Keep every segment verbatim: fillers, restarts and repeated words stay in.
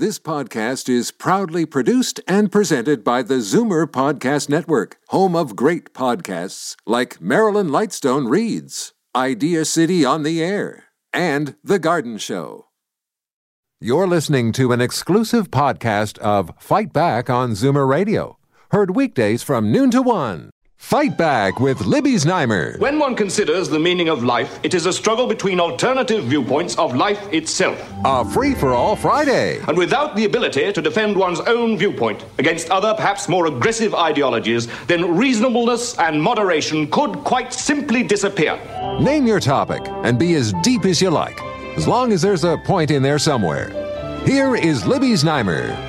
This podcast is proudly produced and presented by the Zoomer Podcast Network, home of great podcasts like Marilyn Lightstone Reads, Idea City on the Air, and The Garden Show. You're listening to an exclusive podcast of Fight Back on Zoomer Radio, heard weekdays from noon to one. Fight Back with Libby Znaimer. When one considers the meaning of life, it is a struggle between alternative viewpoints of life itself. A free-for-all Friday. And without the ability to defend one's own viewpoint against other, perhaps more aggressive ideologies, then reasonableness and moderation could quite simply disappear. Name your topic and be as deep as you like, as long as there's a point in there somewhere. Here is Libby Znaimer.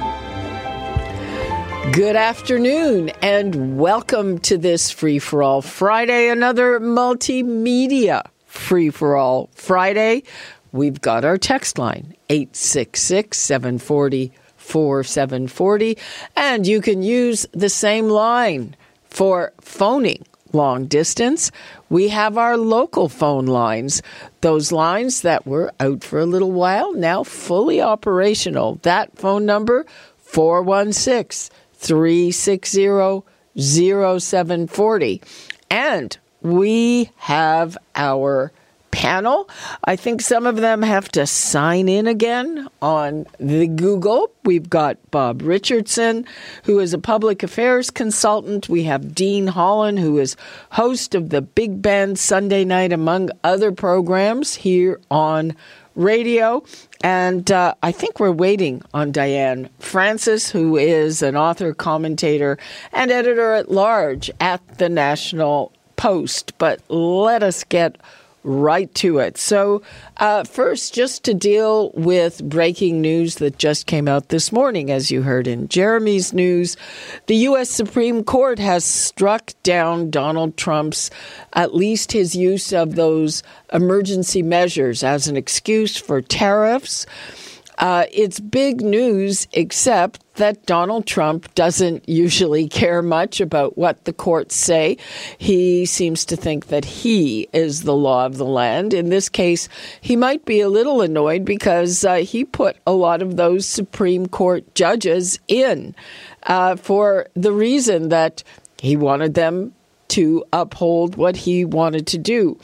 Good afternoon and welcome to this Free-for-All Friday, another multimedia Free-for-All Friday. We've got our text line, eight six six, seven four zero, four seven four zero, and you can use the same line for phoning long distance. We have our local phone lines, those lines that were out for a little while, now fully operational. That phone number, four one six, three six zero, zero seven four zero. And we have our panel. I think some of them have to sign in again on the Google. We've got Bob Richardson, who is a public affairs consultant. We have Dean Holland, who is host of the Big Band Sunday Night, among other programs here on radio. And uh, I think we're waiting on Diane Francis, who is an author, commentator, and editor-at-large at the National Post. But let us get right to it. So uh, first, just to deal with breaking news that just came out this morning, as you heard in Jeremy's news, the U S Supreme Court has struck down Donald Trump's, at least his use of those emergency measures as an excuse for tariffs. Uh, it's big news, except that Donald Trump doesn't usually care much about what the courts say. He seems to think that he is the law of the land. In this case, he might be a little annoyed because uh, he put a lot of those Supreme Court judges in uh, for the reason that he wanted them to uphold what he wanted to do.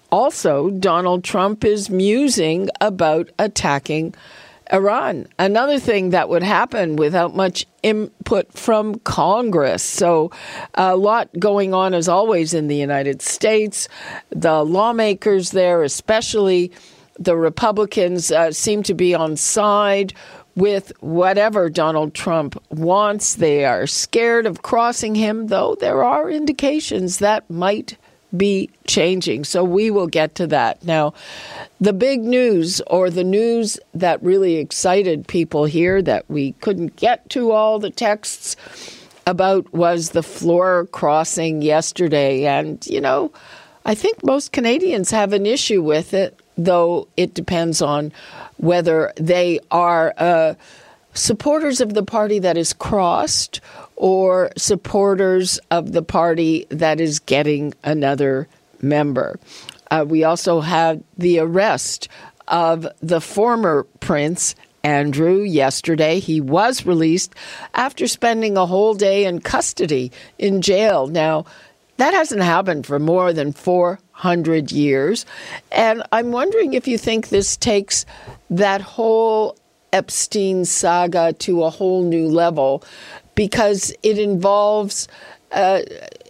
Also, Donald Trump is musing about attacking Iran, another thing that would happen without much input from Congress. So a lot going on, as always, in the United States. The lawmakers there, especially the Republicans, uh, seem to be on side with whatever Donald Trump wants. They are scared of crossing him, though there are indications that might be changing. So we will get to that. Now, the big news, or the news that really excited people here that we couldn't get to all the texts about, was the floor crossing yesterday. And, you know, I think most Canadians have an issue with it, though it depends on whether they are uh, supporters of the party that is crossed or supporters of the party that is getting another member. Uh, we also had the arrest of the former Prince Andrew yesterday. He was released after spending a whole day in custody in jail. Now, that hasn't happened for more than four hundred years. And I'm wondering if you think this takes that whole Epstein saga to a whole new level, because it involves uh,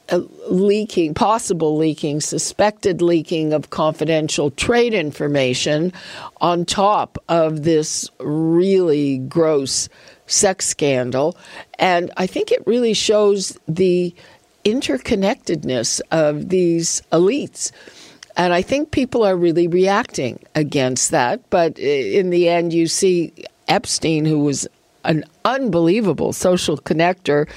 leaking, possible leaking, suspected leaking of confidential trade information on top of this really gross sex scandal. And I think it really shows the interconnectedness of these elites. And I think people are really reacting against that. But in the end, you see Epstein, who was an unbelievable social connector.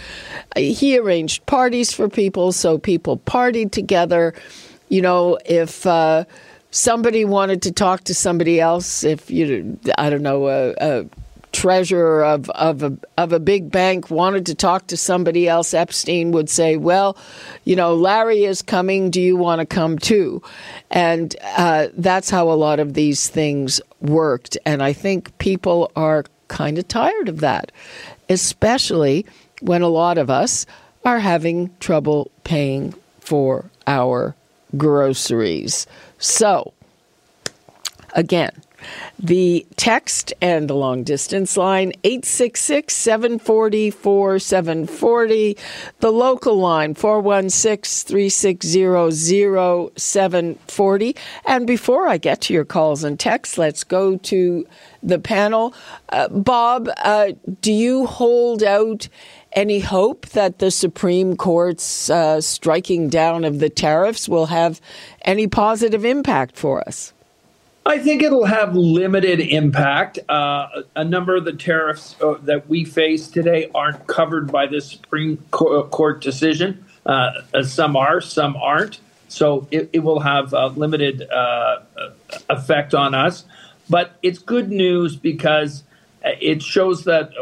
He arranged parties for people, so people partied together. You know, if uh, somebody wanted to talk to somebody else, if, you, I don't know, a, a treasurer of, of, a, of a big bank wanted to talk to somebody else, Epstein would say, well, you know, Larry is coming. Do you want to come too? And uh, that's how a lot of these things worked. And I think people are kind of tired of that, especially when a lot of us are having trouble paying for our groceries. So, again, the text and the long distance line, eight six six, seven four zero, four seven four zero. The local line, four one six, three six zero, zero seven four zero. And before I get to your calls and texts, let's go to the panel. Uh, Bob, uh, do you hold out any hope that the Supreme Court's uh, striking down of the tariffs will have any positive impact for us? I think it'll have limited impact. Uh, a number of the tariffs uh, that we face today aren't covered by the Supreme Court decision. Uh, some are, some aren't. So it, it will have a limited uh, effect on us. But it's good news because it shows that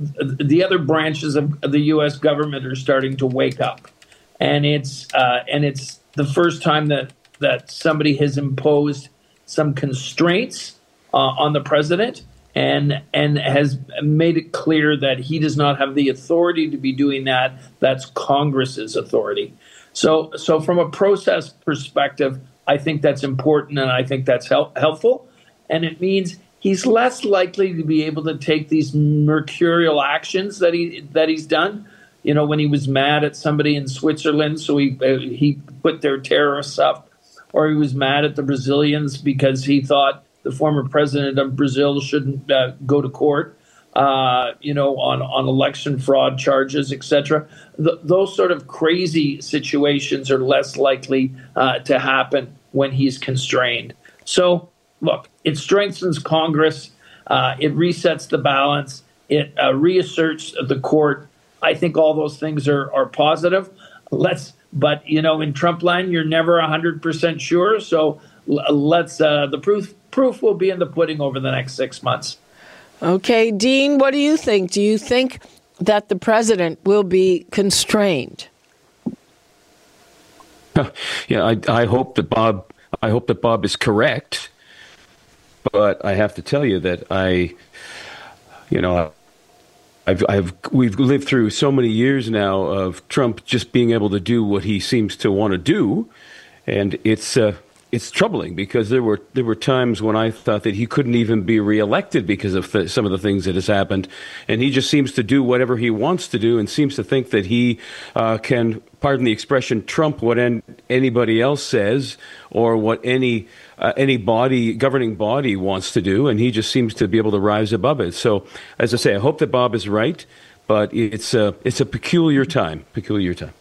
the other branches of the U S government are starting to wake up. And it's uh, and it's the first time that, that somebody has imposed some constraints uh, on the president and and has made it clear that he does not have the authority to be doing that. That's Congress's authority. So so from a process perspective, I think that's important and I think that's help, helpful. And it means he's less likely to be able to take these mercurial actions that he that he's done. You know, when he was mad at somebody in Switzerland, so he uh, he put their terrorists up. Or he was mad at the Brazilians because he thought the former president of Brazil shouldn't uh, go to court, uh, you know, on, on election fraud charges, et cetera. Th- those sort of crazy situations are less likely uh, to happen when he's constrained. So, look, it strengthens Congress. Uh, it resets the balance. It uh, reasserts the court. I think all those things are, are positive. Let's But, you know, in Trump land, you're never one hundred percent sure. So let's uh, the proof proof will be in the pudding over the next six months. Okay, Dean, what do you think? Do you think that the president will be constrained? Yeah, I, I hope that Bob. I hope that Bob is correct. But I have to tell you that I, you know. I've, I've, we've lived through so many years now of Trump just being able to do what he seems to want to do, and it's uh, it's troubling because there were there were times when I thought that he couldn't even be reelected because of th- some of the things that has happened, and he just seems to do whatever he wants to do and seems to think that he uh, can, pardon the expression, trump what en- anybody else says or what any uh, any body, governing body wants to do, and he just seems to be able to rise above it. So, as I say, I hope that Bob is right, but it's a, it's a peculiar time, peculiar time.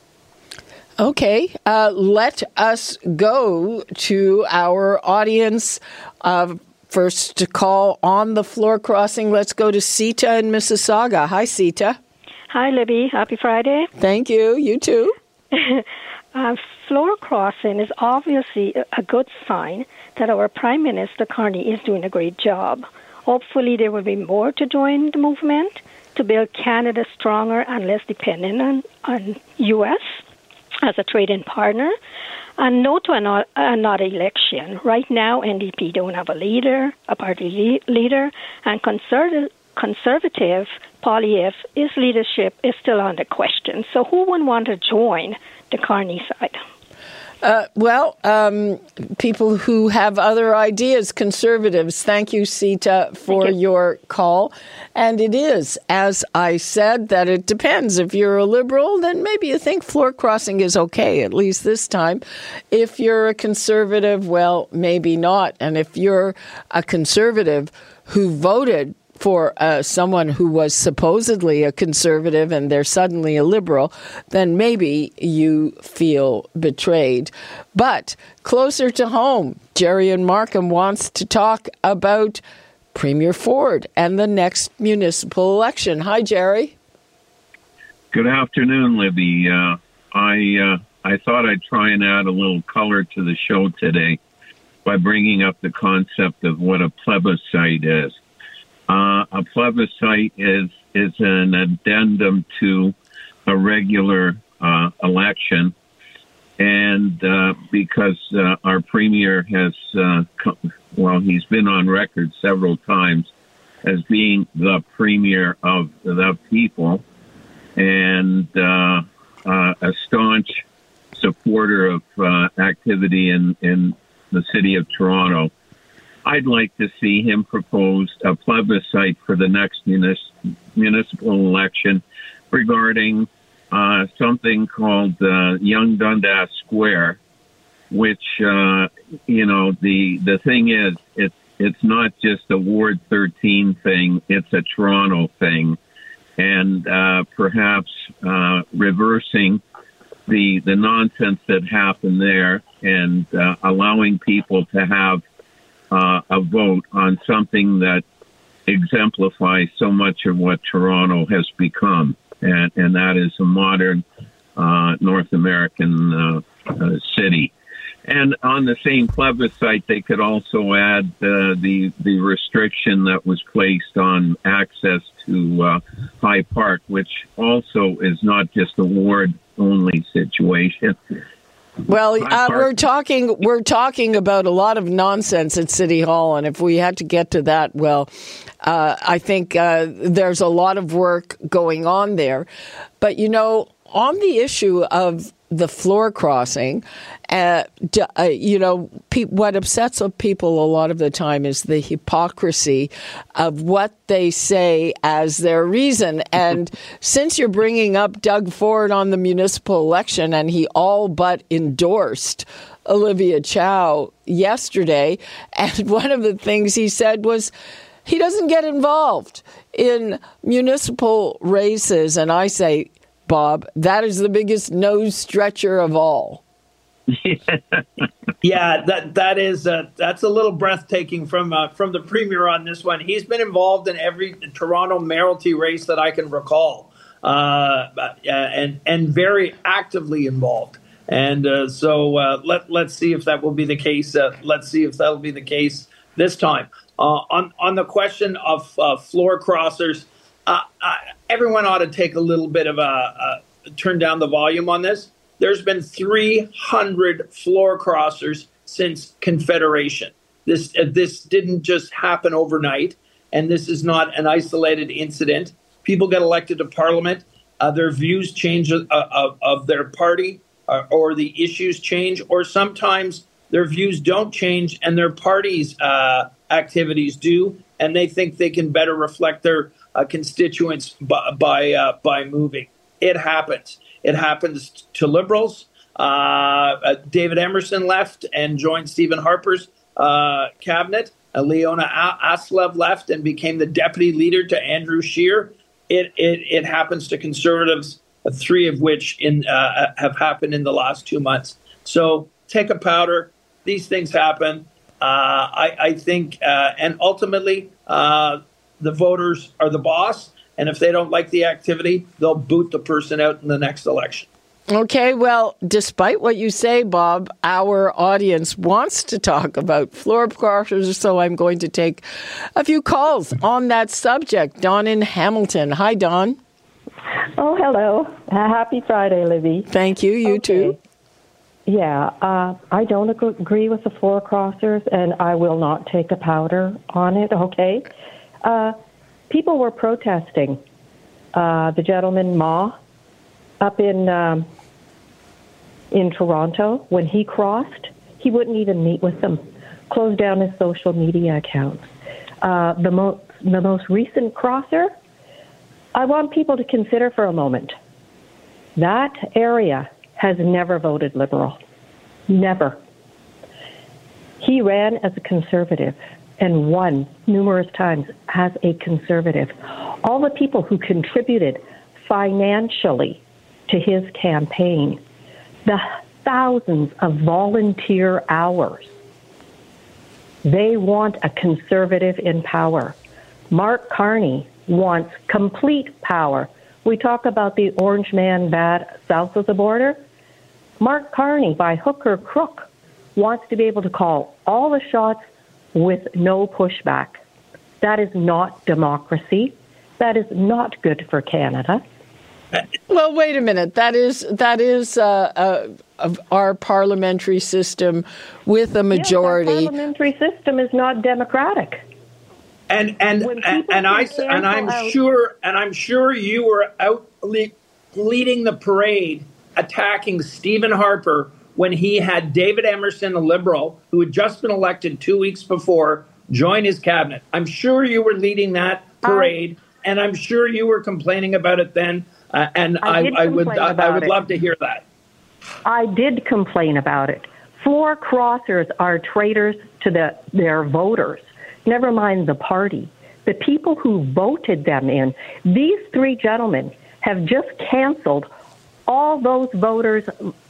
Okay, uh, let us go to our audience. Uh, first to call on the floor crossing, let's go to Sita in Mississauga. Hi, Sita. Hi, Libby. Happy Friday. Thank you. You too. uh, floor crossing is obviously a good sign that our Prime Minister Carney is doing a great job. Hopefully there will be more to join the movement to build Canada stronger and less dependent on, on U S as a trading partner. And no to another, another election. Right now, N D P don't have a leader, a party le- leader, and conservative, conservative Poilievre, his leadership is still under question. So who would want to join the Carney side? Uh, well, um, people who have other ideas, conservatives. Thank you, Sita, for you. your call. And it is, as I said, that it depends. If you're a liberal, then maybe you think floor crossing is okay, at least this time. If you're a conservative, well, maybe not. And if you're a conservative who voted for uh, someone who was supposedly a conservative and they're suddenly a liberal, then maybe you feel betrayed. But closer to home, Jerry and Markham wants to talk about Premier Ford and the next municipal election. Hi, Jerry. Good afternoon, Libby. Uh, I uh, I thought I'd try and add a little color to the show today by bringing up the concept of what a plebiscite is. Uh, a plebiscite is is an addendum to a regular uh, election, and uh, because uh, our premier has, uh, co- well, he's been on record several times as being the premier of the people and uh, uh, a staunch supporter of uh, activity in, in the city of Toronto. I'd like to see him propose a plebiscite for the next munis- municipal election regarding uh, something called uh, Young Dundas Square, which, uh, you know, the the thing is, it's, it's not just a Ward thirteen thing, it's a Toronto thing. And uh, perhaps uh, reversing the the nonsense that happened there and uh, allowing people to have uh, a vote on something that exemplifies so much of what Toronto has become, and, and that is a modern uh, North American uh, uh, city. And on the same plebiscite, they could also add uh, the the restriction that was placed on access to uh, High Park, which also is not just a ward-only situation. Well, uh, we're talking we're talking about a lot of nonsense at City Hall, and if we had to get to that, well, uh, I think uh, there's a lot of work going on there. But, you know, on the issue of the floor crossing, uh, uh, you know, pe- what upsets people a lot of the time is the hypocrisy of what they say as their reason. And since you're bringing up Doug Ford on the municipal election, and he all but endorsed Olivia Chow yesterday, and one of the things he said was he doesn't get involved in municipal races. And I say, Bob, that is the biggest nose stretcher of all. Yeah, that that is uh, that's a little breathtaking from uh, from the premier on this one. He's been involved in every Toronto mayoralty race that I can recall, uh, and and very actively involved. And uh, so uh, let let's see if that will be the case. Uh, let's see if that'll be the case this time. Uh, on on the question of uh, floor crossers. Uh, uh, everyone ought to take a little bit of a, a turn down the volume on this. There's been three hundred floor crossers since Confederation. This uh, this didn't just happen overnight, and this is not an isolated incident. People get elected to Parliament, uh, their views change uh, of, of their party, uh, or the issues change, or sometimes their views don't change and their party's uh, activities do, and they think they can better reflect their Uh, constituents by by, uh, by moving. It happens. It happens to Liberals. Uh, uh, David Emerson left and joined Stephen Harper's uh, cabinet. Uh, Leona Aslev left and became the deputy leader to Andrew Scheer. It it, it happens to Conservatives, uh, three of which in uh, have happened in the last two months. So take a powder. These things happen. Uh, I, I think, uh, and ultimately, uh, the voters are the boss, and if they don't like the activity, they'll boot the person out in the next election. Okay, well, despite what you say, Bob, our audience wants to talk about floor crossers, so I'm going to take a few calls on that subject. Don in Hamilton. Hi, Don. Oh, hello. Happy Friday, Libby. Thank you. You okay. too. Yeah, uh, I don't agree with the floor crossers, and I will not take a powder on it, okay? Uh, people were protesting. Uh, the gentleman Ma up in um, in Toronto, when he crossed, he wouldn't even meet with them. Closed down his social media accounts. Uh, the most the most recent crosser, I want people to consider for a moment. That area has never voted Liberal. Never. He ran as a Conservative and won numerous times as a Conservative. All the people who contributed financially to his campaign, the thousands of volunteer hours, they want a Conservative in power. Mark Carney wants complete power. We talk about the orange man bad south of the border. Mark Carney, by hook or crook, wants to be able to call all the shots with no pushback. That is not democracy. That is not good for Canada. Well, wait a minute. That is that is uh, uh, our parliamentary system with a majority. Yes, our parliamentary system is not democratic. And and When and, people and I can and I'm cancel out- sure and I'm sure you were out le- leading the parade, attacking Stephen Harper when he had David Emerson, a Liberal who had just been elected two weeks before, join his cabinet. I'm sure you were leading that parade, I, and I'm sure you were complaining about it then. Uh, and I, I, I would I, I would it. love to hear that. I did complain about it. Floor crossers are traitors to the, their voters, never mind the party. The people who voted them in, these three gentlemen have just canceled all those voters'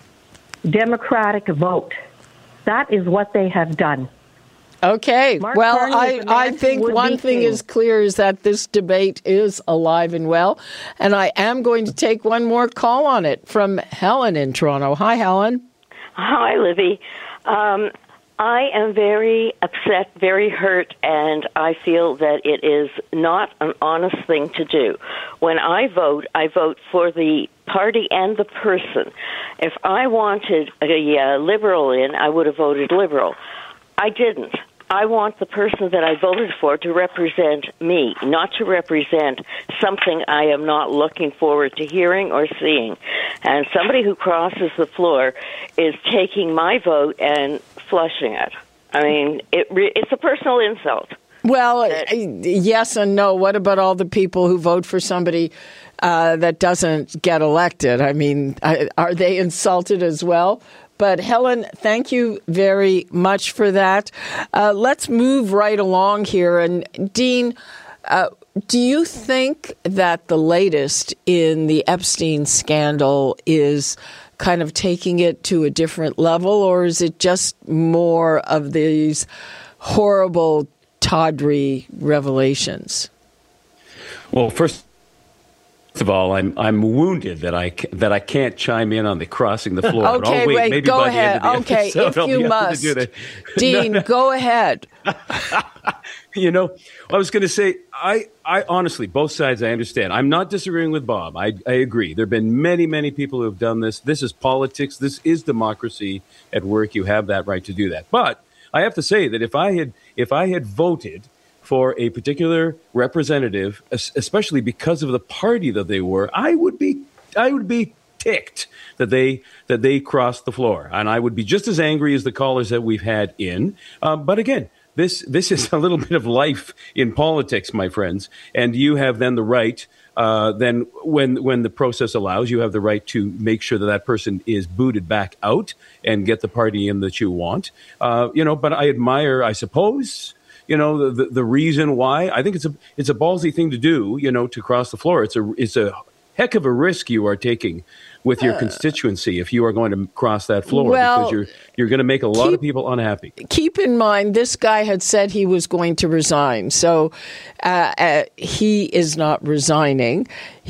Democratic vote. That is what they have done. Okay. Mark well, Carney I, is the man I who think would one be thing king. is clear is that this debate is alive and well. And I am going to take one more call on it from Helen in Toronto. Hi, Helen. Hi, Libby. Um, I am very upset, very hurt, and I feel that it is not an honest thing to do. When I vote, I vote for the party and the person. If I wanted a, a Liberal in, I would have voted Liberal. I didn't. I want the person that I voted for to represent me, not to represent something I am not looking forward to hearing or seeing. And somebody who crosses the floor is taking my vote and flushing it. I mean, it re- it's a personal insult. Well, yes and no. What about all the people who vote for somebody uh, that doesn't get elected? I mean, are they insulted as well? But Helen, thank you very much for that. Uh, let's move right along here. And Dean, uh, do you think that the latest in the Epstein scandal is kind of taking it to a different level, or is it just more of these horrible, tawdry revelations? Well, first First of all, I'm I'm wounded that I that I can't chime in on the crossing the floor. Okay, but I'll wait, wait, maybe go by ahead. The end of the okay, episode, if I'll you be able to must, do that. Dean, No, no. go ahead. You know, I was going to say, I, I honestly, both sides, I understand. I'm not disagreeing with Bob. I, I agree. There have been many, many people who have done this. This is politics. This is democracy at work. You have that right to do that. But I have to say that if I had if I had voted for a particular representative, especially because of the party that they were, I would be I would be ticked that they that they crossed the floor, and I would be just as angry as the callers that we've had in. Um, but again, this this is a little bit of life in politics, my friends, and you have then the right. Uh, then, when when the process allows, you have the right to make sure that that person is booted back out and get the party in that you want. Uh, you know, but I admire, I suppose. You know, the, the reason why I think it's a it's a ballsy thing to do, you know, to cross the floor. It's a it's a heck of a risk you are taking with your uh, constituency if you are going to cross that floor, well, because you're you're going to make a lot keep, of people unhappy. Keep in mind, this guy had said he was going to resign, so uh, uh, he is not resigning.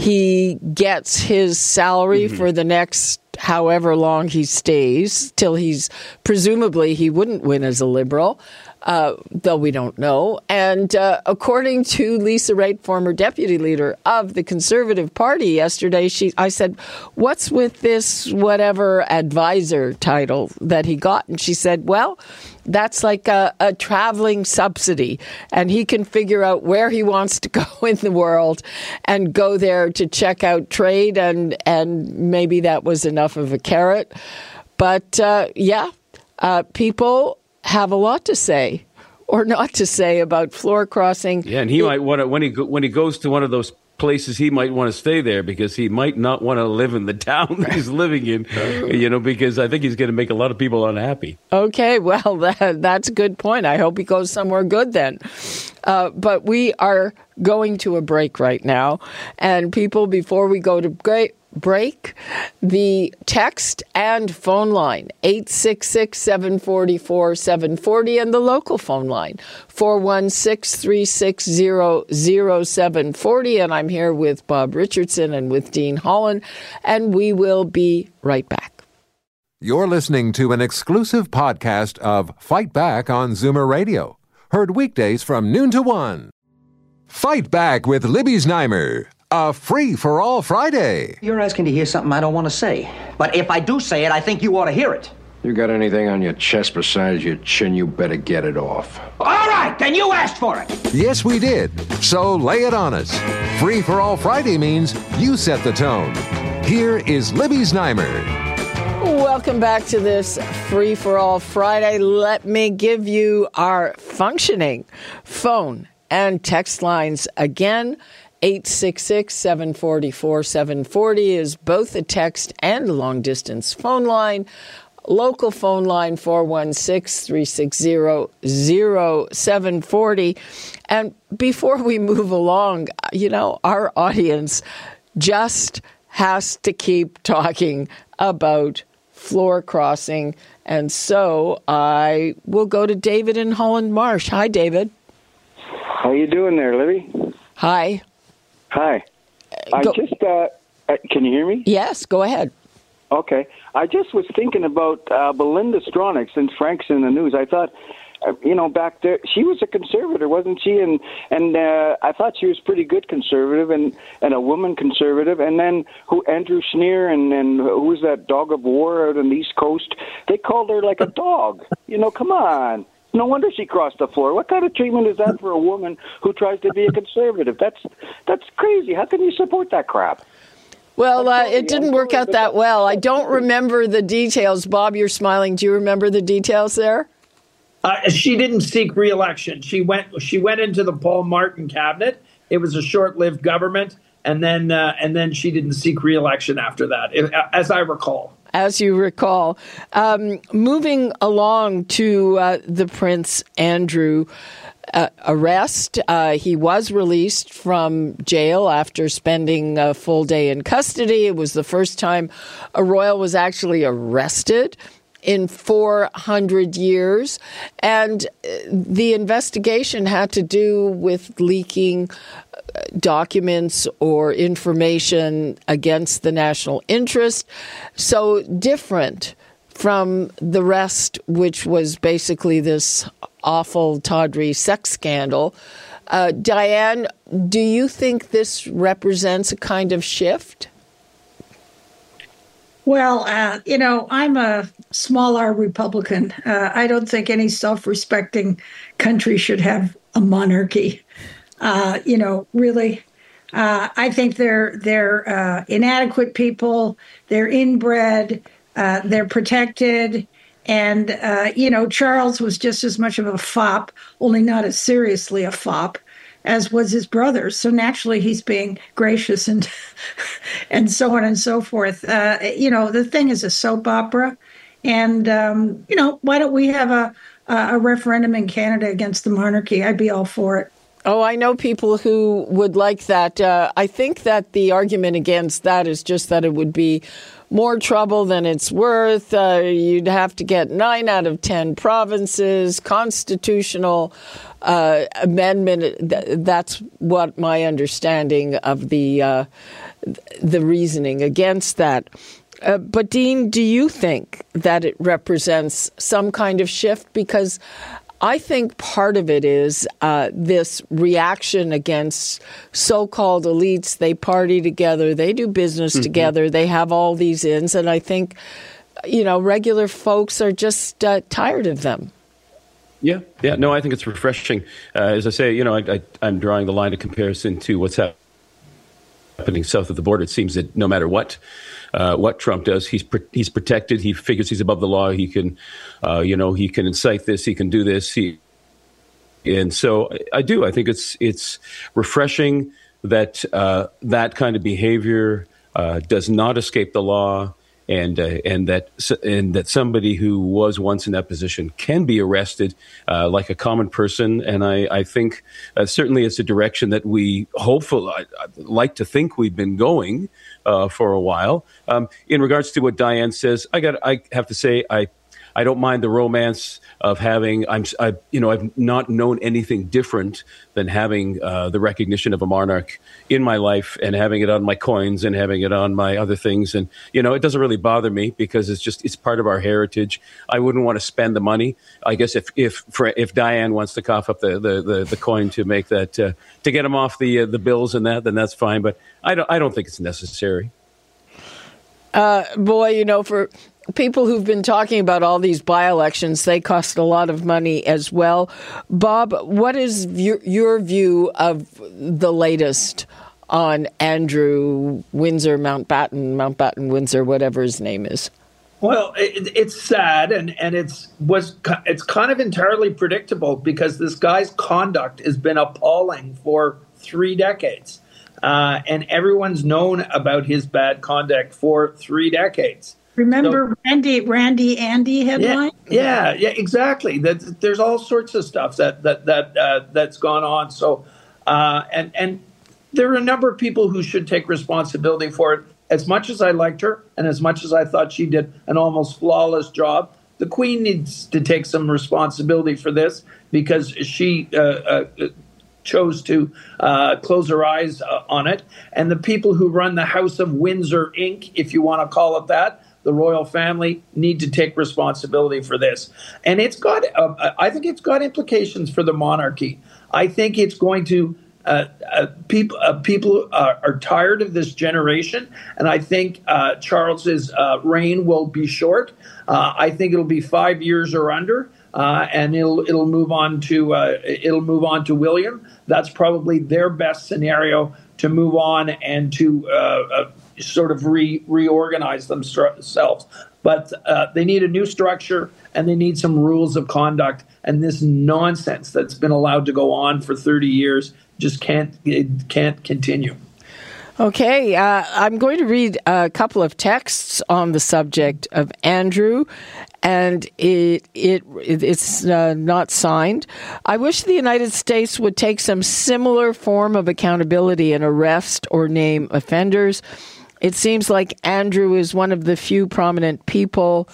He gets his salary mm-hmm. for the next however long he stays, till he's presumably he wouldn't win as a Liberal. Uh, though we don't know. And uh, according to Lisa Raitt, former deputy leader of the Conservative Party, yesterday, she I said, what's with this whatever advisor title that he got? And she said, well, that's like a, a traveling subsidy, and he can figure out where he wants to go in the world and go there to check out trade, and, and maybe that was enough of a carrot. But, uh, yeah, uh, people have a lot to say or not to say about floor crossing. Yeah, and he it, might want to, when he go, when he goes to one of those places, he might want to stay there because he might not want to live in the town that he's living in, you know, because I think he's going to make a lot of people unhappy. Okay, well, that, that's a good point. I hope he goes somewhere good then. Uh, but we are going to a break right now. And people, before we go to break, break the text and phone line eight six six, seven four four, seven four zero and the local phone line four one six, three six zero, zero seven four zero. And I'm here with Bob Richardson and with Dean Holland, and we will be right back. You're listening to an exclusive podcast of Fight Back on Zoomer Radio, heard weekdays from noon to one. Fight Back with Libby Znaimer, a free-for-all Friday. You're asking to hear something I don't want to say. But if I do say it, I think you ought to hear it. You got anything on your chest besides your chin, you better get it off. All right, then you asked for it. Yes, we did. So lay it on us. Free for All Friday means you set the tone. Here is Libby Znaimer. Welcome back to this Free for All Friday. Let me give you our functioning phone and text lines again. eight six six, seven four four, seven four zero is both a text and a long-distance phone line. Local phone line four one six, three six zero, zero seven four zero. And before we move along, you know, our audience just has to keep talking about floor crossing. And so I will go to David in Holland Marsh. Hi, David. How you doing there, Libby? Hi. Hi. I Go- just, uh, uh, can you hear me? Yes, go ahead. Okay. I just was thinking about uh, Belinda Stronach since Frank's in the news. I thought, uh, you know, back there, she was a conservative, wasn't she? And and uh, I thought she was pretty good conservative and, and a woman conservative. And then who Andrew Schneer and, and who was that dog of war out on the East Coast? They called her like a dog. You know, come on. No wonder she crossed the floor. What kind of treatment is that for a woman who tries to be a conservative? That's that's crazy. How can you support that crap? Well, uh, it didn't work out that well. I don't remember the details. Bob, you're smiling. Do you remember the details there? Uh, she didn't seek re-election. She went. She went into the Paul Martin cabinet. It was a short-lived government, and then uh, and then she didn't seek re-election after that, as I recall. As you recall, um, moving along to uh, the Prince Andrew uh, arrest, uh, he was released from jail after spending a full day in custody. It was the first time a royal was actually arrested in four hundred years. And the investigation had to do with leaking documents or information against the national interest. So different from the rest, which was basically this awful, tawdry sex scandal. Uh, Diane, do you think this represents a kind of shift? Well, uh, you know, I'm a small R Republican. Uh, I don't think any self-respecting country should have a monarchy. Uh, you know, really, uh, I think they're they're uh, inadequate people. They're inbred. Uh, they're protected. And, uh, you know, Charles was just as much of a fop, only not as seriously a fop, as was his brother. So naturally, he's being gracious and and so on and so forth. Uh, you know, the thing is a soap opera. And, um, you know, why don't we have a, a referendum in Canada against the monarchy? I'd be all for it. Oh, I know people who would like that. Uh, I think that the argument against that is just that it would be more trouble than it's worth. Uh, you'd have to get nine out of ten provinces, constitutional uh, amendment. That's what my understanding of the uh, the reasoning against that. Uh, but Dean, do you think that it represents some kind of shift? Because I think part of it is uh, this reaction against so-called elites. They party together. They do business mm-hmm. together. They have all these ins. And I think, you know, regular folks are just uh, tired of them. Yeah. Yeah. No, I think it's refreshing. Uh, as I say, you know, I, I, I'm drawing the line of comparison to what's happening south of the border. It seems that no matter what, Uh, what Trump does, he's pr- he's protected. He figures he's above the law. He can, uh, you know, he can incite this. He can do this. He, and so I, I do. I think it's it's refreshing that uh, that kind of behavior uh, does not escape the law, and uh, and that and that somebody who was once in that position can be arrested uh, like a common person. And I I think uh, certainly it's a direction that we hopefully I, I'd like to think we've been going Uh, for a while. Um, in regards to what Diane says, I got. I have to say, I, I don't mind the romance of having. I'm. I, you know, I've not known anything different than having uh, the recognition of a monarch in my life and having it on my coins and having it on my other things. And you know, it doesn't really bother me because it's just it's part of our heritage. I wouldn't want to spend the money. I guess if if for, if Diane wants to cough up the the, the, the coin to make that uh, to get him off the uh, the bills and that, then that's fine. But I don't I don't think it's necessary. Uh, boy, you know, for people who've been talking about all these by-elections, they cost a lot of money as well. Bob, what is your, your view of the latest on Andrew Windsor Mountbatten, Mountbatten Windsor, whatever his name is? Well, it, it's sad, and, and it's was it's kind of entirely predictable because this guy's conduct has been appalling for three decades. Uh, and everyone's known about his bad conduct for three decades. Remember so, Randy, Randy, Andy headline? Yeah, yeah, yeah, exactly. That, there's all sorts of stuff that that that uh, that's gone on. So, uh, and and there are a number of people who should take responsibility for it. As much as I liked her, and as much as I thought she did an almost flawless job, the Queen needs to take some responsibility for this because she. Uh, uh, chose to uh, close her eyes uh, on it. And the people who run the House of Windsor, Incorporated, if you want to call it that, the royal family, need to take responsibility for this. And it's got, uh, I think it's got implications for the monarchy. I think it's going to, uh, uh, people uh, people are, are tired of this generation. And I think uh, Charles's uh, reign will be short. Uh, I think it'll be five years or under. Uh, and it'll it'll move on to uh, it'll move on to William. That's probably their best scenario to move on and to uh, uh, sort of re reorganize themselves. But uh, they need a new structure and they need some rules of conduct. And this nonsense that's been allowed to go on for thirty years just can't it can't continue. Okay, uh, I'm going to read a couple of texts on the subject of Andrew, and it it it's uh, not signed. I wish the United States would take some similar form of accountability and arrest or name offenders. It seems like Andrew is one of the few prominent people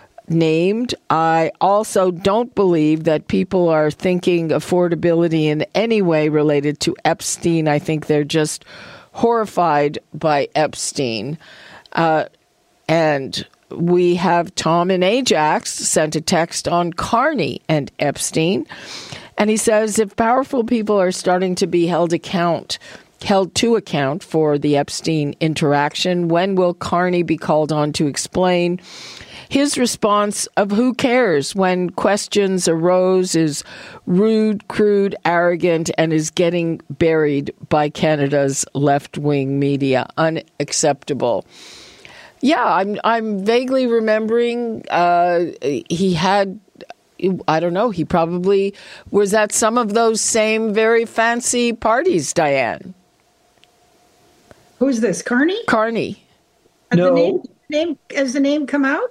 named. I also don't believe that people are thinking affordability in any way related to Epstein. I think they're just horrified by Epstein. Uh, and we have Tom in Ajax sent a text on Carney and Epstein. And he says, if powerful people are starting to be held account, held to account for the Epstein interaction, when will Carney be called on to explain? His response of who cares when questions arose is rude, crude, arrogant, and is getting buried by Canada's left-wing media. Unacceptable. Yeah, I'm I'm vaguely remembering uh, he had, I don't know, he probably was at some of those same very fancy parties, Diane. Who's this, Carney? Carney. Has no. The name, name, has the name come out?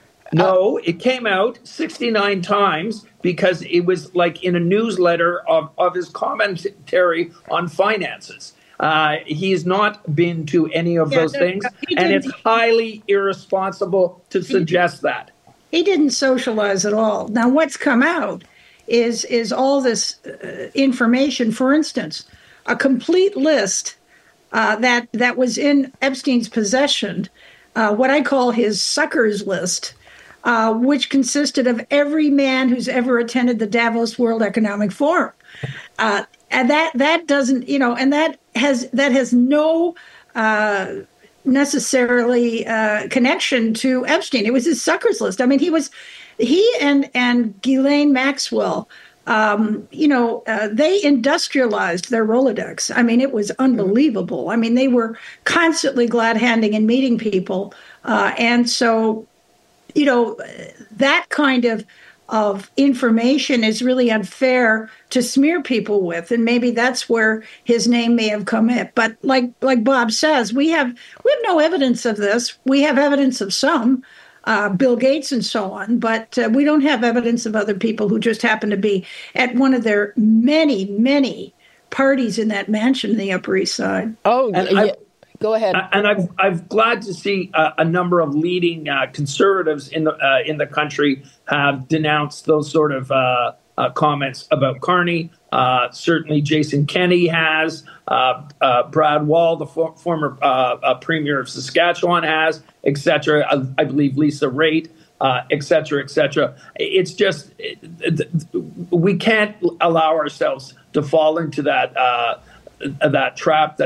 No, it came out sixty-nine times because it was like in a newsletter of, of his commentary on finances. Uh, he's not been to any of yeah, those no, things, and it's highly irresponsible to suggest that. He didn't socialize at all. Now, what's come out is, is all this uh, information. For instance, a complete list uh, that, that was in Epstein's possession, uh, what I call his suckers list, Uh, which consisted of every man who's ever attended the Davos World Economic Forum, uh, and that that doesn't, you know, and that has that has no uh, necessarily uh, connection to Epstein. It was his suckers list. I mean, he was he and and Ghislaine Maxwell. Um, you know, uh, they industrialized their Rolodex. I mean, it was unbelievable. I mean, they were constantly glad-handing and meeting people, uh, and so. You know, that kind of of information is really unfair to smear people with, and maybe that's where his name may have come in. But like like Bob says, we have we have no evidence of this. We have evidence of some, uh, Bill Gates and so on, but uh, we don't have evidence of other people who just happen to be at one of their many many parties in that mansion in the Upper East Side. Oh, yeah. Go ahead. And I'm I'm glad to see uh, a number of leading uh, conservatives in the uh, in the country have denounced those sort of uh, uh, comments about Carney. Uh, certainly, Jason Kenney has. Uh, uh, Brad Wall, the for- former uh, uh, premier of Saskatchewan, has, et cetera. I, I believe Lisa Raitt, uh, et cetera, et cetera. It's just it, it, we can't allow ourselves to fall into that uh, that trap that's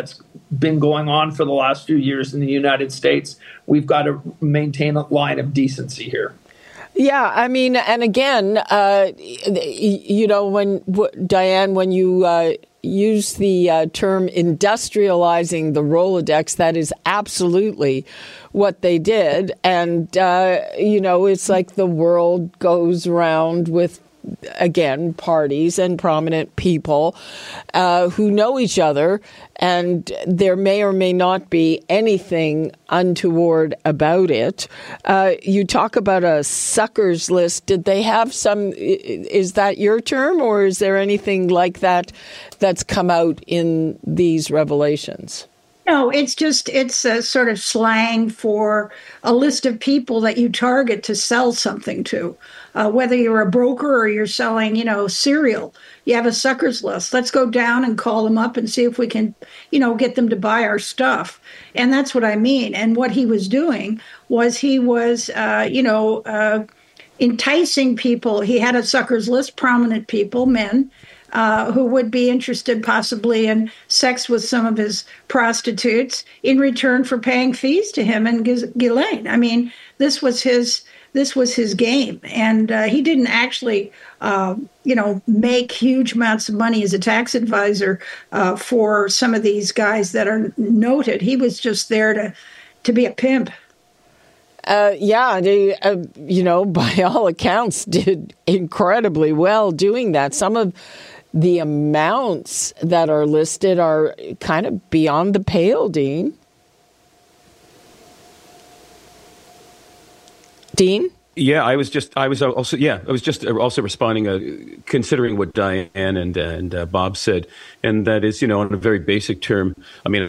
been going on for the last few years in the United States. We've got to maintain a line of decency here. Yeah, I mean, and again, uh, you know, when Diane, when you uh, use the uh, term industrializing the Rolodex, that is absolutely what they did. And, uh, you know, it's like the world goes around with, again, parties and prominent people uh, who know each other, and there may or may not be anything untoward about it. Uh, you talk about a suckers list. Did they have some, is that your term, or is there anything like that that's come out in these revelations? No, it's just, it's a sort of slang for a list of people that you target to sell something to. Uh, whether you're a broker or you're selling, you know, cereal, you have a suckers list. Let's go down and call them up and see if we can, you know, get them to buy our stuff. And that's what I mean. And what he was doing was he was, uh, you know, uh, enticing people. He had a suckers list, prominent people, men, uh, who would be interested possibly in sex with some of his prostitutes in return for paying fees to him and Ghislaine. I mean, this was his... This was his game, and uh, he didn't actually, uh, you know, make huge amounts of money as a tax advisor uh, for some of these guys that are noted. He was just there to, to be a pimp. Uh, yeah, they, uh, you know, by all accounts, did incredibly well doing that. Some of the amounts that are listed are kind of beyond the pale, Dean. Dean? Yeah, I was just, I was also, yeah, I was just also responding, uh, considering what Diane and and uh, Bob said, and that is, you know, on a very basic term. I mean,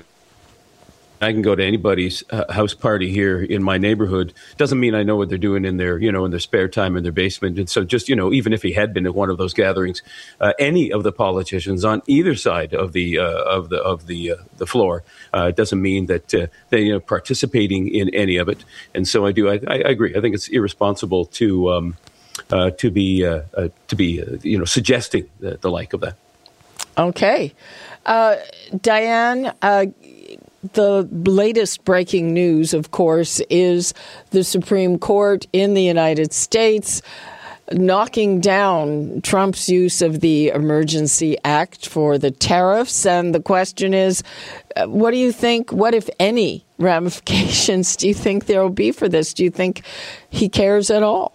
I can go to anybody's uh, house party here in my neighborhood. Doesn't mean I know what they're doing in their, you know, in their spare time in their basement. And so just, you know, even if he had been at one of those gatherings, uh, any of the politicians on either side of the uh, of the of the uh, the floor, uh, doesn't mean that uh, they, you know, participating in any of it. And so I do, I, I agree. I think it's irresponsible to um, uh, to be uh, uh, to be uh, you know suggesting the, the like of that. Okay, uh, Diane. Uh, The latest breaking news, of course, is the Supreme Court in the United States knocking down Trump's use of the Emergency Act for the tariffs. And the question is, what do you think, what, if any, ramifications do you think there will be for this? Do you think he cares at all?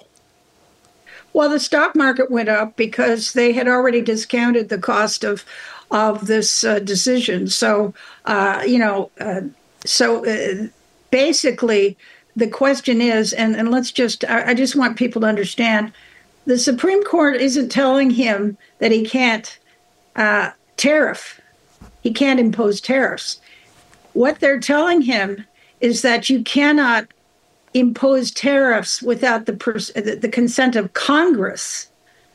Well, the stock market went up because they had already discounted the cost of of this uh, decision. So, uh, you know, uh, so uh, basically the question is, and, and let's just, I, I just want people to understand, the Supreme Court isn't telling him that he can't uh, tariff. He can't impose tariffs. What they're telling him is that you cannot impose tariffs without the pers- the consent of Congress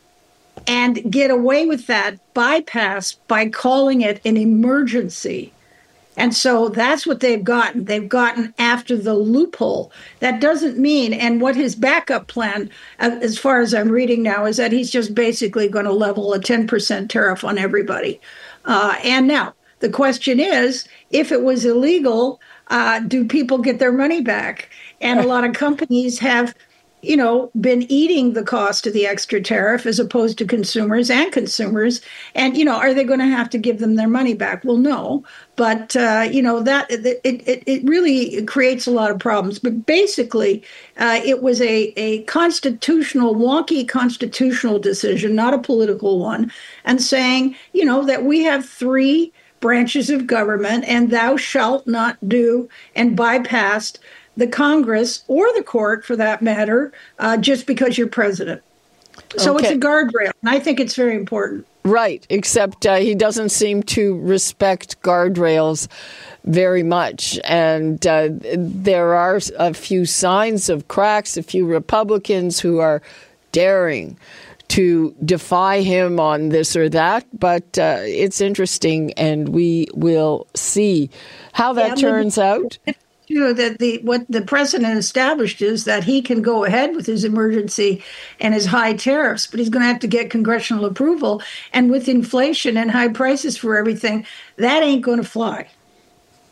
and get away with that bypass by calling it an emergency. And so that's what they've gotten. They've gotten after the loophole. That doesn't mean, and what his backup plan, as far as I'm reading now, is that he's just basically going to level a ten percent tariff on everybody. Uh, and now the question is, if it was illegal, uh, do people get their money back? And a lot of companies have, you know, been eating the cost of the extra tariff as opposed to consumers and consumers. And, you know, are they going to have to give them their money back? Well, no. But, uh, you know, that it, it, it really creates a lot of problems. But basically, uh, it was a, a constitutional, wonky constitutional decision, not a political one, and saying, you know, that we have three branches of government and thou shalt not do and bypassed the Congress or the court, for that matter, uh, just because you're president. So okay. It's a guardrail, and I think it's very important. Right, except uh, he doesn't seem to respect guardrails very much. And uh, there are a few signs of cracks, a few Republicans who are daring to defy him on this or that. But uh, it's interesting, and we will see how that yeah, turns out. You know, that the what the president established is that he can go ahead with his emergency and his high tariffs, but he's going to have to get congressional approval. And with inflation and high prices for everything, that ain't going to fly.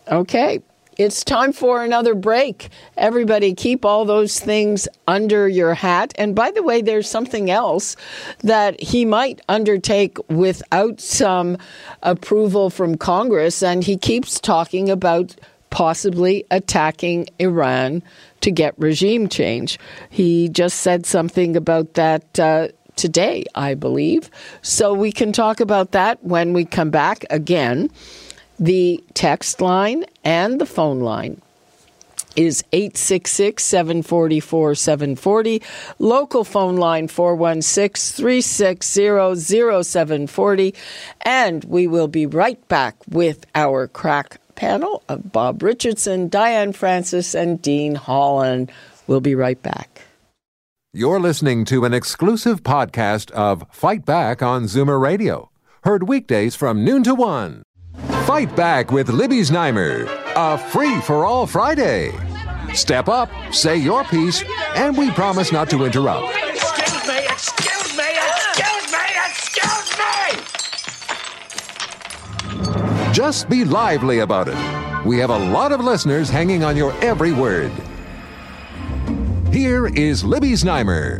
Okay. It's time for another break. Everybody, keep all those things under your hat. And by the way, there's something else that he might undertake without some approval from Congress. And he keeps talking about possibly attacking Iran to get regime change. He just said something about that uh, today, I believe. So we can talk about that when we come back again. The text line and the phone line is eight six six, seven four four, seven four zero. Local phone line four one six, three six zero, zero seven four zero. And we will be right back with our crack panel of Bob Richardson, Diane Francis, and Dean Holland. We'll be right back. You're listening to an exclusive podcast of Fight Back on Zoomer Radio. Heard weekdays from noon to one. Fight Back with Libby Znaimer, a free-for-all Friday. Step up, say your piece, and we promise not to interrupt. Excuse me, excuse me, excuse me, excuse me! Just be lively about it. We have a lot of listeners hanging on your every word. Here is Libby Znaimer.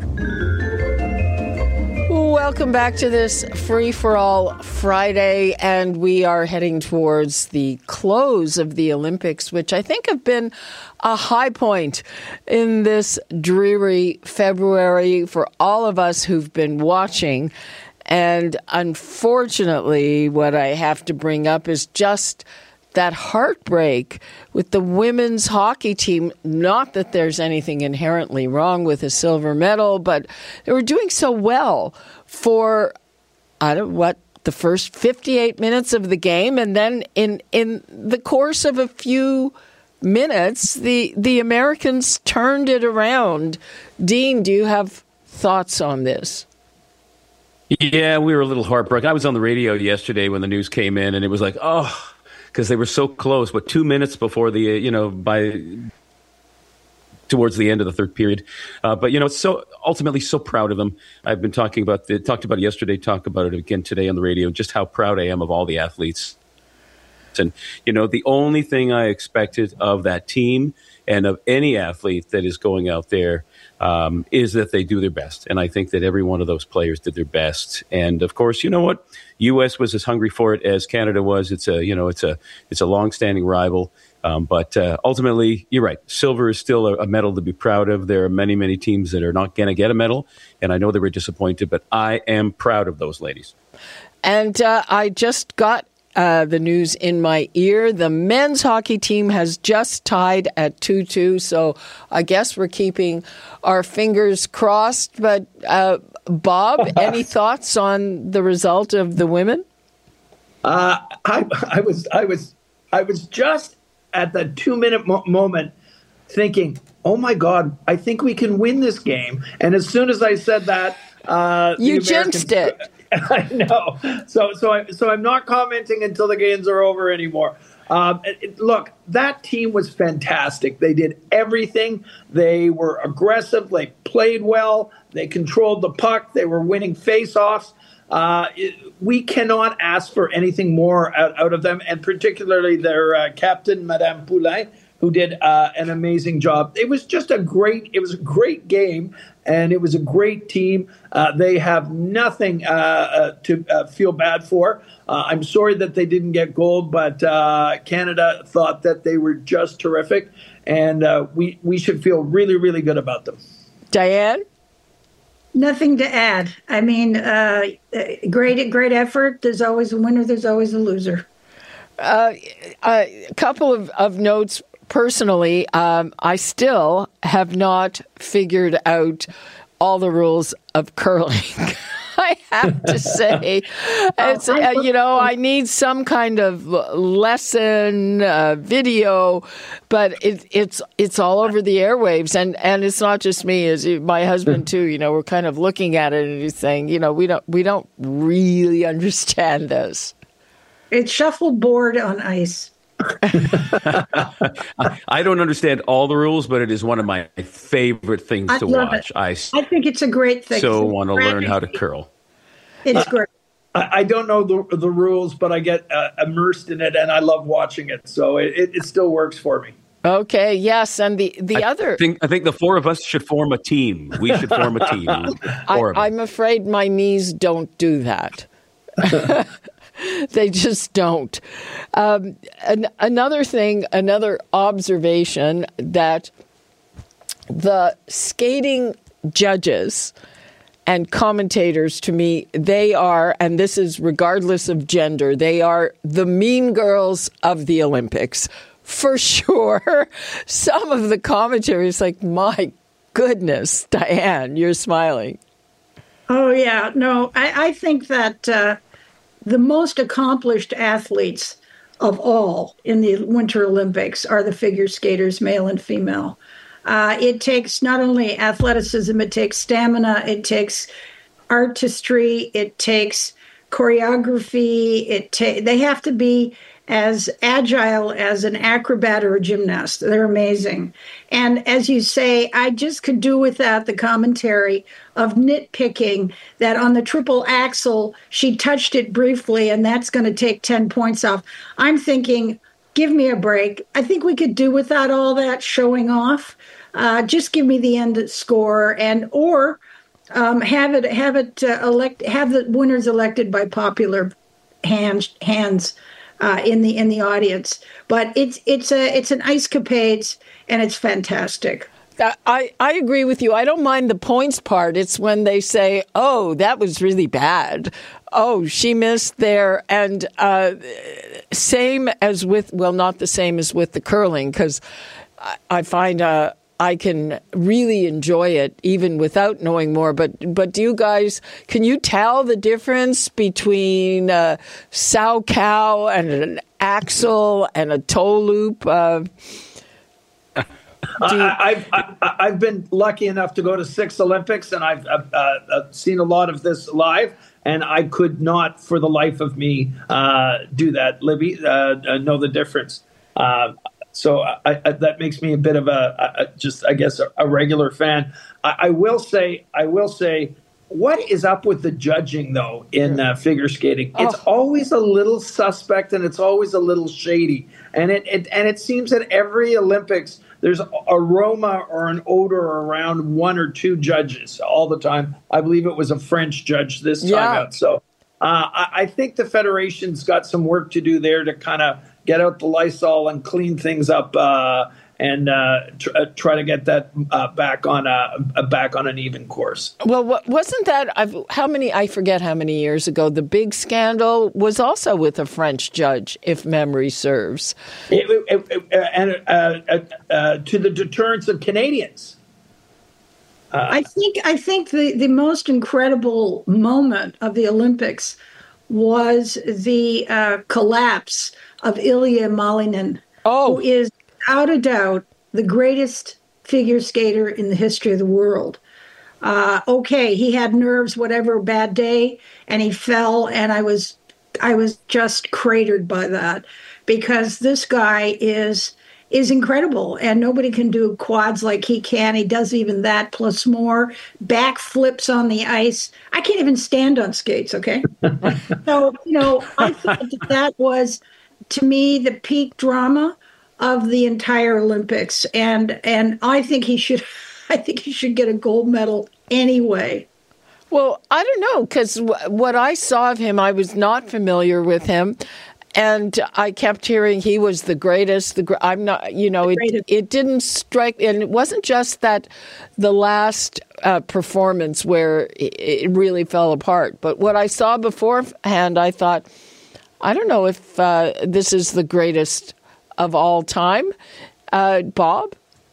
Welcome back to this Free-for-All Friday, and we are heading towards the close of the Olympics, which I think have been a high point in this dreary February for all of us who've been watching. And unfortunately, what I have to bring up is just that heartbreak with the women's hockey team. Not that there's anything inherently wrong with a silver medal, but they were doing so well for, I don't know, what, the first fifty-eight minutes of the game. And then in, in the course of a few minutes, the, the Americans turned it around. Dean, do you have thoughts on this? Yeah, we were a little heartbroken. I was on the radio yesterday when the news came in, and it was like, oh, because they were so close, but two minutes before the, you know, by towards the end of the third period. Uh, but, you know, it's so ultimately so proud of them. I've been talking about the, talked about it yesterday, talked about it again today on the radio, just how proud I am of all the athletes. And, you know, the only thing I expected of that team and of any athlete that is going out there um, is that they do their best. And I think that every one of those players did their best. And of course, you know what? U S was as hungry for it as Canada was. It's a, you know, it's a, it's a long-standing rival. Um, but uh, ultimately, you're right. Silver is still a, a medal to be proud of. There are many, many teams that are not going to get a medal. And I know they were disappointed, but I am proud of those ladies. And uh, I just got Uh, the news in my ear. The men's hockey team has just tied at two two, so I guess we're keeping our fingers crossed. But uh, Bob, any thoughts on the result of the women? Uh, I, I was, I was, I was just at the two-minute mo- moment thinking, "Oh my God, I think we can win this game." And as soon as I said that, uh, you jinxed it. I know. So, so, I, so I'm not commenting until the games are over anymore. Um, it, it, look, that team was fantastic. They did everything. They were aggressive. They played well. They controlled the puck. They were winning face-offs. Uh, it, we cannot ask for anything more out, out of them, and particularly their uh, captain, Madame Poulain, who did uh, an amazing job. It was just a great, it was a great game, and it was a great team. Uh, they have nothing uh, uh, to uh, feel bad for. Uh, I'm sorry that they didn't get gold, but uh, Canada thought that they were just terrific, and uh, we, we should feel really, really good about them. Diane? Nothing to add. I mean, uh, great, great effort. There's always a winner. There's always a loser. Uh, a couple of, of notes. Personally, um, I still have not figured out all the rules of curling. I have to say, it's, uh, you know, I need some kind of lesson, uh, video, but it, it's it's all over the airwaves, and, and it's not just me; it's my husband too. You know, we're kind of looking at it and he's saying, you know, we don't we don't really understand this. It's shuffleboard on ice. I don't understand all the rules, but it is one of my favorite things I to love watch. It. I I think it's a great thing. so want to learn how to curl. It's great. I, I don't know the the rules, but I get uh, immersed in it, and I love watching it. So it, it, it still works for me. Okay, yes, and the, the I other... Think, I think the four of us should form a team. We should form a team. I, I'm afraid my knees don't do that. They just don't. Um, an, another thing, another observation, that the skating judges and commentators, to me, they are, and this is regardless of gender, they are the mean girls of the Olympics. For sure. Some of the commentary is like, my goodness, Diane, you're smiling. Oh, yeah. No, I, I think that uh, the most accomplished athletes of all in the Winter Olympics are the figure skaters, male and female. Uh, it takes not only athleticism, it takes stamina, it takes artistry, it takes choreography. It ta- They have to be as agile as an acrobat or a gymnast. They're amazing. And as you say, I just could do without the commentary of nitpicking that on the triple axel, she touched it briefly, and that's going to take ten points off. I'm thinking, give me a break. I think we could do without all that showing off. Uh, just give me the end score, and or um, have it have it uh, elect have the winners elected by popular hands hands. Uh, in the in the audience, but it's it's a it's an ice capades, and it's fantastic. I, I agree with you. I don't mind the points part. It's when they say, "Oh, that was really bad. Oh, she missed there," and uh, same as with well, not the same as with the curling, because I, I find uh, I can really enjoy it even without knowing more. But but do you guys, can you tell the difference between a sow cow and an axle and a toe loop? Uh, you- I, I've, I've been lucky enough to go to six Olympics, and I've uh, uh, seen a lot of this live, and I could not for the life of me uh, do that, Libby, uh, uh, know the difference. Uh, So I, I, that makes me a bit of a, a just, I guess, a, a regular fan. I, I will say, I will say, what is up with the judging though in uh, figure skating? Oh. It's always a little suspect, and it's always a little shady. And it, it and it seems that every Olympics there's aroma or an odor around one or two judges all the time. I believe it was a French judge this time yeah. out. So uh, I, I think the federation's got some work to do there to kind of get out the Lysol and clean things up, uh, and uh, tr- uh, try to get that uh, back on a, a back on an even course. Well, what, wasn't that I've, how many? I forget how many years ago. The big scandal was also with a French judge, if memory serves. It, it, it, uh, and uh, uh, uh, to the deterrence of Canadians. Uh, I think I think the, the most incredible moment of the Olympics was the uh, collapse of Ilya Malinin, oh. who is, without a doubt, the greatest figure skater in the history of the world. Uh, okay, he had nerves, whatever, bad day, and he fell, and I was, I was just cratered by that, because this guy is is incredible, and nobody can do quads like he can. He does even that plus more. Back flips on the ice. I can't even stand on skates, okay? So, you know, I thought that that was, to me, the peak drama of the entire Olympics. And and I think he should I think he should get a gold medal anyway. Well, I don't know, because w- what I saw of him, I was not familiar with him. And I kept hearing he was the greatest. The I'm not, you know, it, it didn't strike. And it wasn't just that the last uh, performance where it, it really fell apart. But what I saw beforehand, I thought, I don't know if uh, this is the greatest of all time. Uh, Bob?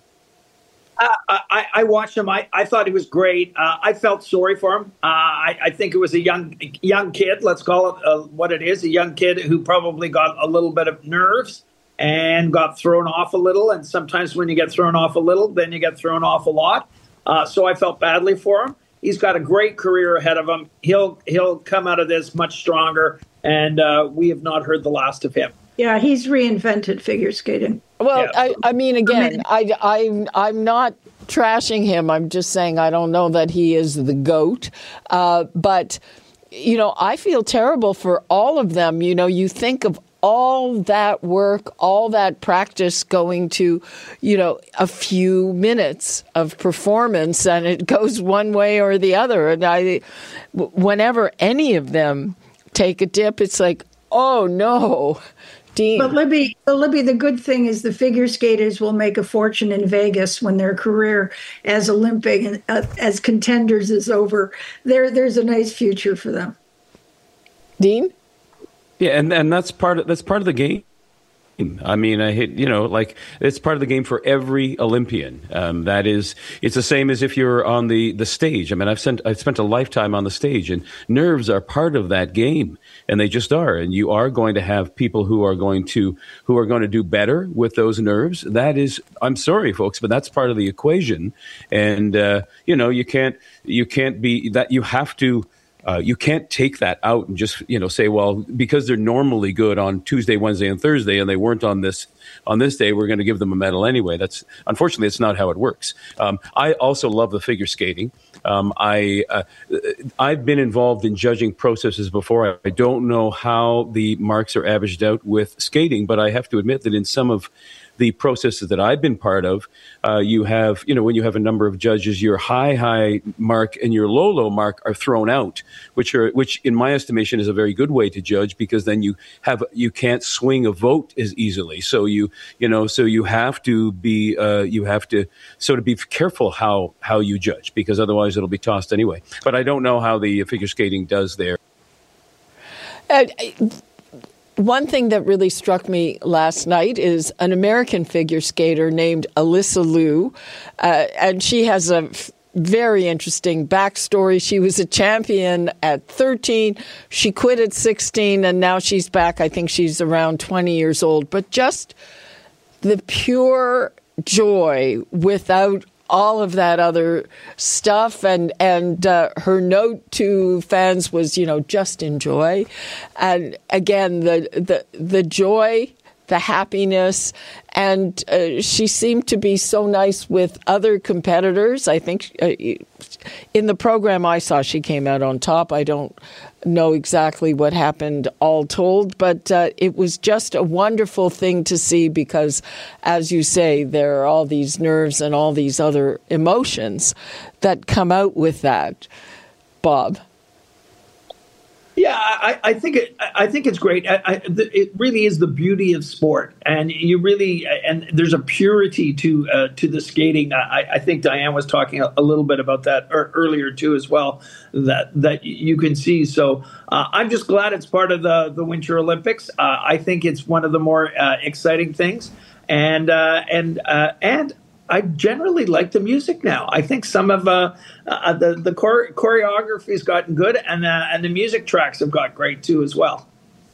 Uh, I, I watched him. I, I thought he was great. Uh, I felt sorry for him. Uh, I, I think it was a young young kid, let's call it uh, what it is, a young kid who probably got a little bit of nerves and got thrown off a little. And sometimes when you get thrown off a little, then you get thrown off a lot. Uh, so I felt badly for him. He's got a great career ahead of him. He'll, he'll come out of this much stronger, and uh, we have not heard the last of him. Yeah, he's reinvented figure skating. Well, yeah. I, I mean, again, I, I, I'm not trashing him. I'm just saying I don't know that he is the GOAT. Uh, but you know, I feel terrible for all of them. You know, you think of all that work, all that practice going to, you know, a few minutes of performance, and it goes one way or the other. And I, whenever any of them take a dip, it's like, oh no, Dean. But Libby, Libby, the good thing is the figure skaters will make a fortune in Vegas when their career as Olympic and uh, as contenders is over. There, there's a nice future for them. Dean? Yeah, and, and that's part of that's part of the game. I mean, I hit, you know, like it's part of the game for every Olympian. Um, that is, it's the same as if you're on the, the stage. I mean, I've spent I've spent a lifetime on the stage, and nerves are part of that game, and they just are. And you are going to have people who are going to who are going to do better with those nerves. That is, I'm sorry, folks, but that's part of the equation. And uh, you know, you can't you can't be that. You have to. Uh, you can't take that out and just, you know, say, well, because they're normally good on Tuesday, Wednesday, and Thursday, and they weren't on this on this day, we're going to give them a medal anyway. That's unfortunately, it's not how it works. Um, I also love the figure skating. Um, I uh, I've been involved in judging processes before. I don't know how the marks are averaged out with skating, but I have to admit that in some of the processes that I've been part of, uh, you have, you know, when you have a number of judges, your high, high mark and your low, low mark are thrown out, which are, which in my estimation is a very good way to judge, because then you have, you can't swing a vote as easily. So you, you know, so you have to be, uh, you have to sort of be careful how, how you judge, because otherwise it'll be tossed anyway. But I don't know how the figure skating does there. Uh, One thing that really struck me last night is an American figure skater named Alyssa Liu, uh, and she has a f- very interesting backstory. She was a champion at thirteen. She quit at sixteen, and now she's back. I think she's around twenty years old. But just the pure joy without all of that other stuff, and and uh, her note to fans was, you know, just enjoy. And again, the the the joy, the happiness, and uh, she seemed to be so nice with other competitors. I think uh, in the program I saw, she came out on top. I don't know exactly what happened all told, but uh, it was just a wonderful thing to see, because, as you say, there are all these nerves and all these other emotions that come out with that. Bob? Yeah, I, I think it. I think it's great. I, I, it really is the beauty of sport, and you really and there's a purity to uh, to the skating. I, I think Diane was talking a, a little bit about that earlier too, as well. That that you can see. So uh, I'm just glad it's part of the the Winter Olympics. Uh, I think it's one of the more uh, exciting things, and uh, and uh, and. I generally like the music now. I think some of uh, uh, the the chore- choreography's gotten good, and uh, and the music tracks have got great too as well.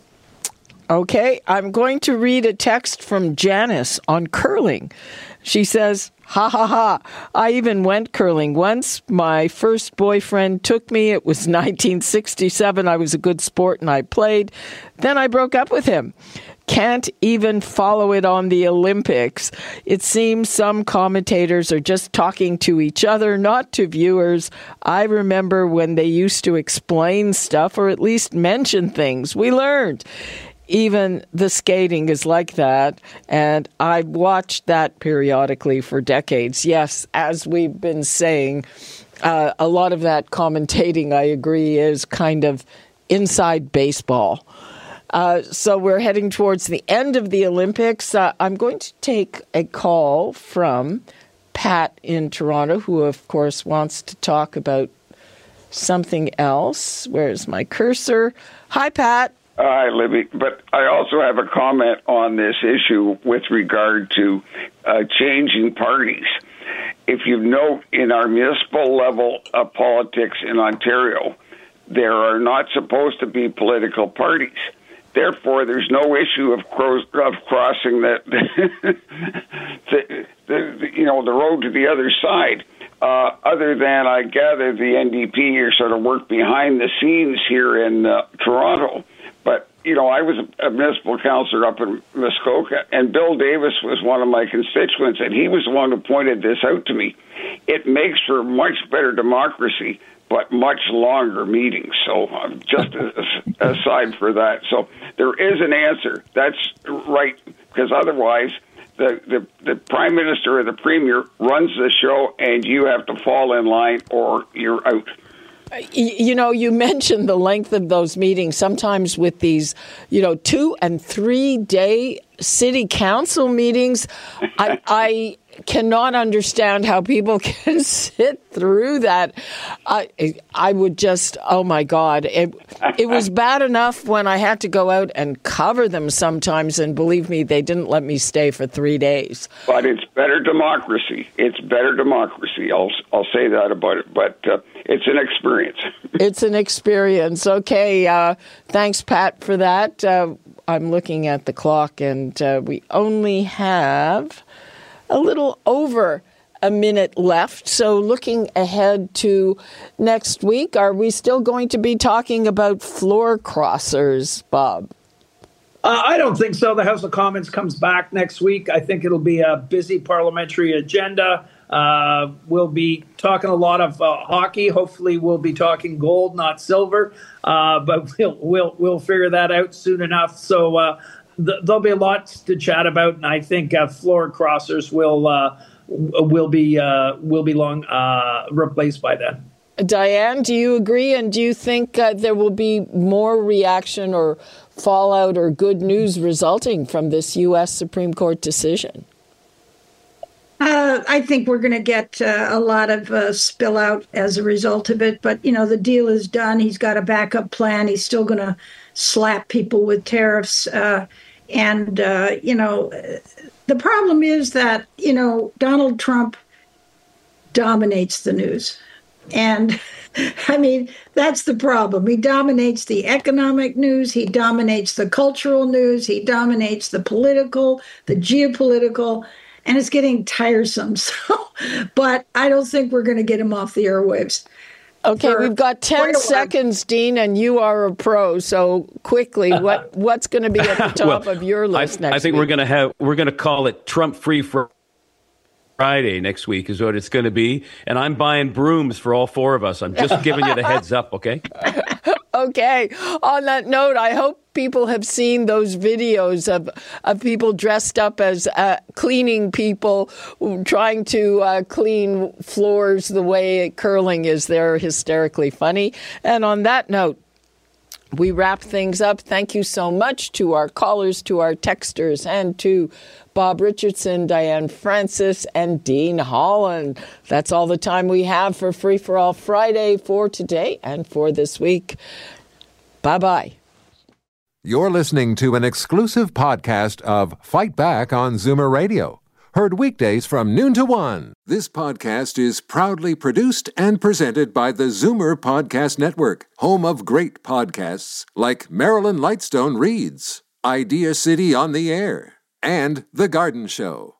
Okay, I'm going to read a text from Janice on curling. She says, ha ha ha, I even went curling once. My first boyfriend took me. It was nineteen sixty-seven. I was a good sport and I played. Then I broke up with him. Can't even follow it on the Olympics. It seems some commentators are just talking to each other, not to viewers. I remember when they used to explain stuff, or at least mention things. We learned. Even the skating is like that, and I've watched that periodically for decades. Yes, as we've been saying, uh, a lot of that commentating, I agree, is kind of inside baseball. Uh, so we're heading towards the end of the Olympics. Uh, I'm going to take a call from Pat in Toronto, who, of course, wants to talk about something else. Where's my cursor? Hi, Pat. Hi, Libby. But I also have a comment on this issue with regard to uh, changing parties. If you note, in our municipal level of politics in Ontario, there are not supposed to be political parties. Therefore, there's no issue of, cro- of crossing the, the, the, you know, the road to the other side. Uh, other than, I gather, the N D P are sort of work behind the scenes here in uh, Toronto. But, you know, I was a, a municipal councillor up in Muskoka, and Bill Davis was one of my constituents, and he was the one who pointed this out to me. It makes for much better democracy but much longer meetings. So uh, just aside for that. So there is an answer. That's right, because otherwise the, the, the Prime Minister or the Premier runs the show and you have to fall in line or you're out. You know, you mentioned the length of those meetings, sometimes with these, you know, two and three day city council meetings. I, I cannot understand how people can sit through that. I I would just, oh my God. It, it was bad enough when I had to go out and cover them sometimes. And believe me, they didn't let me stay for three days. But it's better democracy. It's better democracy. I'll, I'll say that about it. But uh, it's an experience. It's an experience. Okay. Uh, thanks, Pat, for that. Uh, I'm looking at the clock, and uh, we only have a little over a minute left. So looking ahead to next week, are we still going to be talking about floor crossers, Bob? Uh, I don't think so. The House of Commons comes back next week. I think it'll be a busy parliamentary agenda. Uh, we'll be talking a lot of uh, hockey. Hopefully, we'll be talking gold, not silver. Uh, but we'll we'll we'll figure that out soon enough. So uh, th- there'll be a lot to chat about, and I think uh, floor crossers will uh, will be uh, will be long uh, replaced by then. Diane, do you agree? And do you think uh, there will be more reaction or fallout or good news resulting from this U S Supreme Court decision? Uh, I think we're going to get uh, a lot of uh, spill out as a result of it. But, you know, the deal is done. He's got a backup plan. He's still going to slap people with tariffs. Uh, and, uh, you know, the problem is that, you know, Donald Trump dominates the news. And, I mean, that's the problem. He dominates the economic news. He dominates the cultural news. He dominates the political, the geopolitical. And it's getting tiresome. So, but I don't think we're going to get him off the airwaves. Okay, we've got ten seconds, Dean, and you are a pro. So quickly, what what's going to be at the top well, of your list I, next I think week? we're going to have we're going to call it Trump Free Friday next week is what it's going to be, and I'm buying brooms for all four of us. I'm just giving you the heads up, okay? Okay. On that note, I hope people have seen those videos of, of people dressed up as uh, cleaning people trying to uh, clean floors the way curling is. They're hysterically funny. And on that note, we wrap things up. Thank you so much to our callers, to our texters, and to Bob Richardson, Diane Francis, and Dean Holland. That's all the time we have for Free for All Friday for today and for this week. Bye-bye. You're listening to an exclusive podcast of Fight Back on Zoomer Radio. Heard weekdays from noon to one. This podcast is proudly produced and presented by the Zoomer Podcast Network, home of great podcasts like Marilyn Lightstone Reads, Idea City on the Air, and The Garden Show.